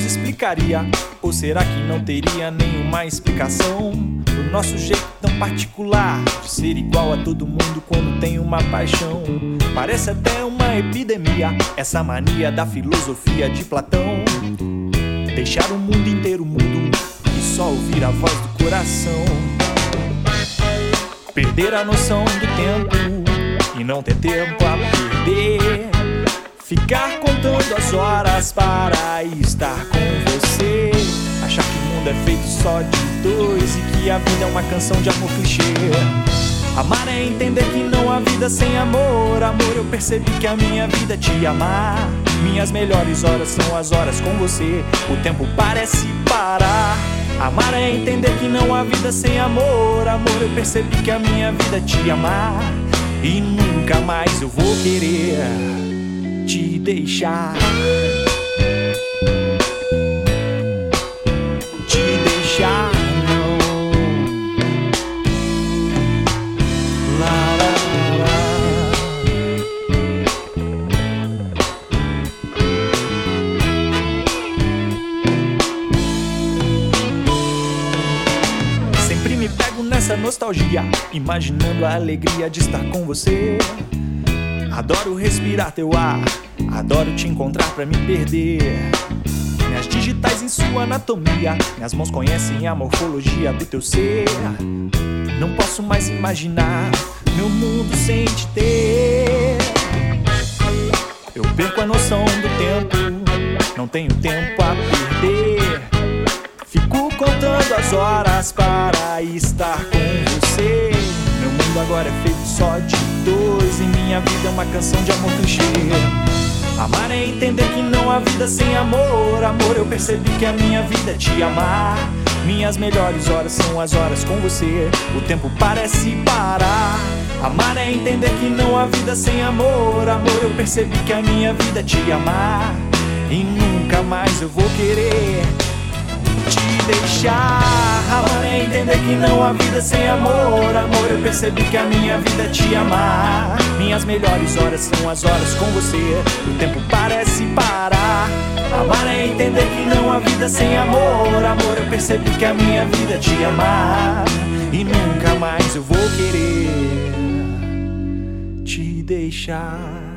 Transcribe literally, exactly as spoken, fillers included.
explicaria? Ou será que não teria nenhuma explicação do nosso jeito tão particular de ser igual a todo mundo quando tem uma paixão? Parece até uma epidemia, essa mania da filosofia de Platão. Deixar o mundo inteiro mudo e só ouvir a voz do coração. Perder a noção do tempo e não ter tempo a perder. Ficar contando as horas para estar com você. Achar que o mundo é feito só de dois e que a vida é uma canção de amor clichê. Amar é entender que não há vida sem amor. Amor, eu percebi que a minha vida é te amar. Minhas melhores horas são as horas com você. O tempo parece parar. Amar é entender que não há vida sem amor. Amor, eu percebi que a minha vida é te amar. E nunca mais eu vou querer te deixar. Te deixar, não. Lá, lá, lá. Sempre me pego nessa nostalgia, imaginando a alegria de estar com você. Adoro respirar teu ar, adoro te encontrar pra me perder. Minhas digitais em sua anatomia, minhas mãos conhecem a morfologia do teu ser. Não posso mais imaginar meu mundo sem te ter. Eu perco a noção do tempo, não tenho tempo a perder. Fico contando as horas para estar com você. Meu mundo agora é feito só de dois e minha vida é uma canção de amor clichê. Amar é entender que não há vida sem amor. Amor, eu percebi que a minha vida é te amar. Minhas melhores horas são as horas com você. O tempo parece parar. Amar é entender que não há vida sem amor. Amor, eu percebi que a minha vida é te amar. E nunca mais eu vou querer te deixar. Amar é entender que não há vida sem amor. Amor, eu percebi que a minha vida é te amar. Minhas melhores horas são as horas com você. O tempo parece parar. Amar é entender que não há vida sem amor. Amor, eu percebi que a minha vida é te amar. E nunca mais eu vou querer te deixar.